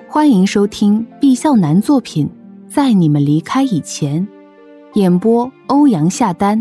欢迎收听毕笑男作品《在你们离开以前》，演播欧阳夏丹。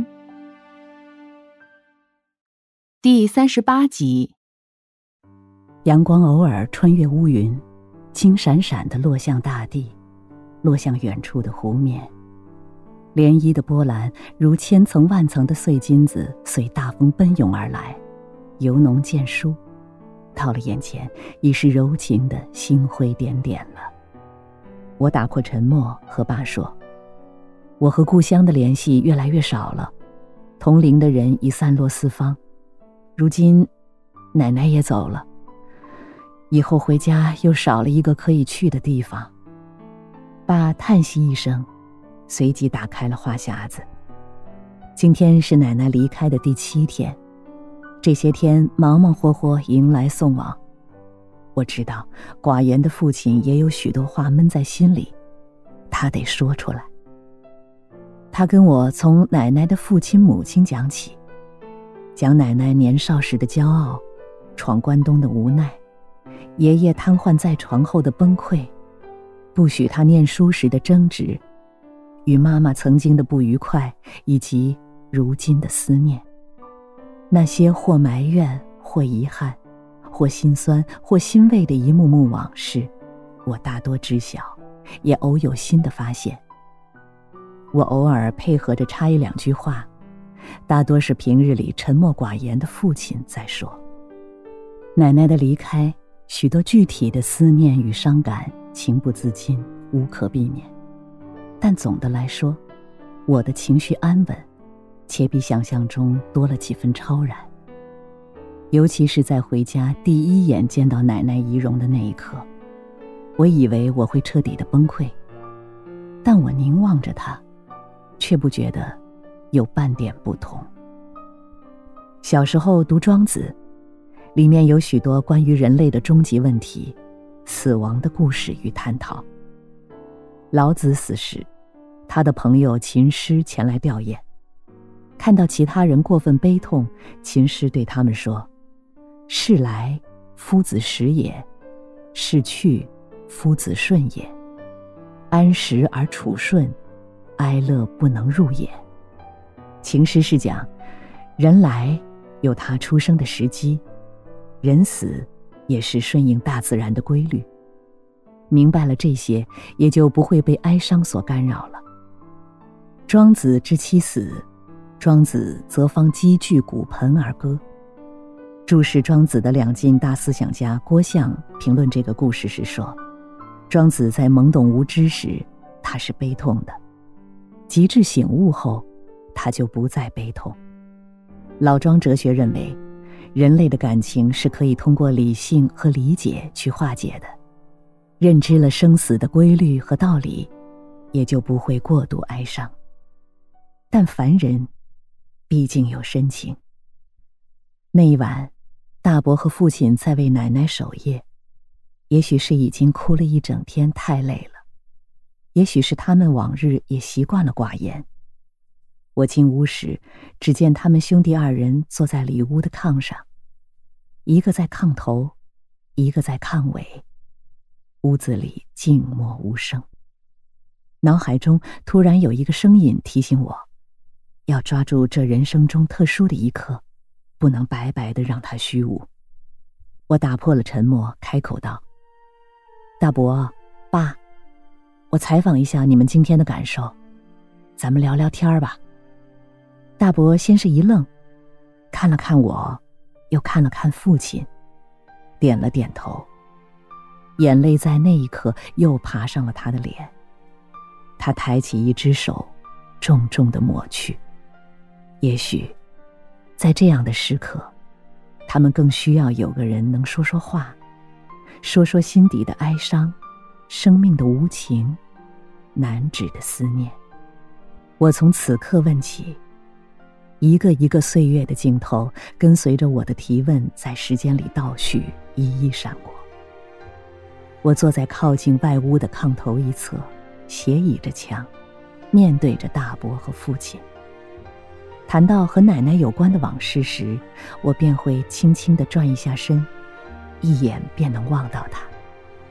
第38集。 阳光偶尔穿越乌云，金闪闪地落向大地，落向远处的湖面。涟漪的波澜如千层万层的碎金子，随大风奔涌而来，由浓渐疏，到了眼前已是柔情的星辉点点了。我打破沉默，和爸说，我和故乡的联系越来越少了，同龄的人已散落四方，如今奶奶也走了，以后回家又少了一个可以去的地方。爸叹息一声，随即打开了话匣子。今天是奶奶离开的第7天，这些天忙忙活活迎来送往。我知道寡言的父亲也有许多话闷在心里，他得说出来。他跟我从奶奶的父亲母亲讲起，讲奶奶年少时的骄傲，闯关东的无奈，爷爷瘫痪在床后的崩溃，不许他念书时的争执，与妈妈曾经的不愉快，以及如今的思念。那些或埋怨，或遗憾，或心酸，或欣慰的一幕幕往事，我大多知晓，也偶有新的发现。我偶尔配合着插一两句话，大多是平日里沉默寡言的父亲在说。奶奶的离开，许多具体的思念与伤感，情不自禁，无可避免。但总的来说，我的情绪安稳，且比想象中多了几分超然。尤其是在回家第一眼见到奶奶遗容的那一刻，我以为我会彻底的崩溃，但我凝望着她，却不觉得有半点不同。小时候读《庄子》，里面有许多关于人类的终极问题、死亡的故事与探讨。老子死时，他的朋友秦师前来吊唁，看到其他人过分悲痛，秦师对他们说，事来夫子时也，事去夫子顺也，安时而处顺，哀乐不能入也。秦师是讲人来有他出生的时机，人死也是顺应大自然的规律。明白了这些，也就不会被哀伤所干扰了。庄子知其死，庄子则方积聚骨盆而歌。注释庄子的两晋大思想家郭象评论这个故事时说，庄子在懵懂无知时，他是悲痛的，极致醒悟后，他就不再悲痛。老庄哲学认为，人类的感情是可以通过理性和理解去化解的，认知了生死的规律和道理，也就不会过度哀伤。但凡人毕竟有深情。那一晚，大伯和父亲在为奶奶守夜，也许是已经哭了一整天太累了，也许是他们往日也习惯了寡言。我进屋时，只见他们兄弟2人坐在里屋的炕上，一个在炕头，一个在炕尾，屋子里静默无声。脑海中突然有一个声音提醒我，要抓住这人生中特殊的一刻，不能白白地让它虚无。我打破了沉默，开口道，大伯，爸，我采访一下你们今天的感受，咱们聊聊天吧。大伯先是一愣，看了看我，又看了看父亲，点了点头。眼泪在那一刻又爬上了他的脸，他抬起一只手，重重地抹去。也许在这样的时刻，他们更需要有个人能说说话，说说心底的哀伤，生命的无情，难止的思念。我从此刻问起，一个一个岁月的镜头跟随着我的提问在时间里倒叙，一一闪过。我坐在靠近外屋的炕头一侧，斜倚着墙，面对着大伯和父亲。谈到和奶奶有关的往事时，我便会轻轻地转一下身，一眼便能望到她。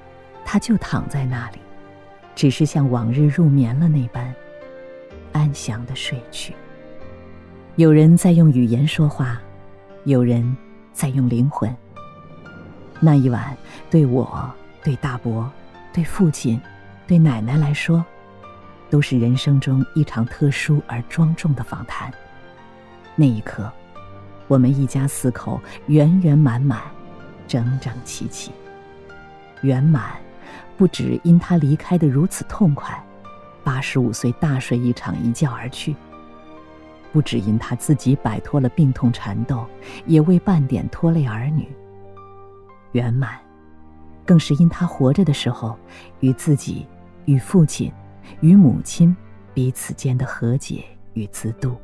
他就躺在那里，只是像往日入眠了那般安详地睡去。有人在用语言说话，有人在用灵魂。那一晚，对我，对大伯，对父亲，对奶奶来说，都是人生中一场特殊而庄重的访谈。那一刻，我们一家4口圆圆满满，整整齐齐。圆满不只因他离开得如此痛快，85岁大睡一场一觉而去，不只因他自己摆脱了病痛缠斗，也未半点拖累儿女。圆满更是因他活着的时候，与自己、与父亲、与母亲彼此间的和解与自度。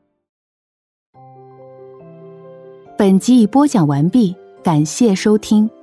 本集已播讲完毕，感谢收听。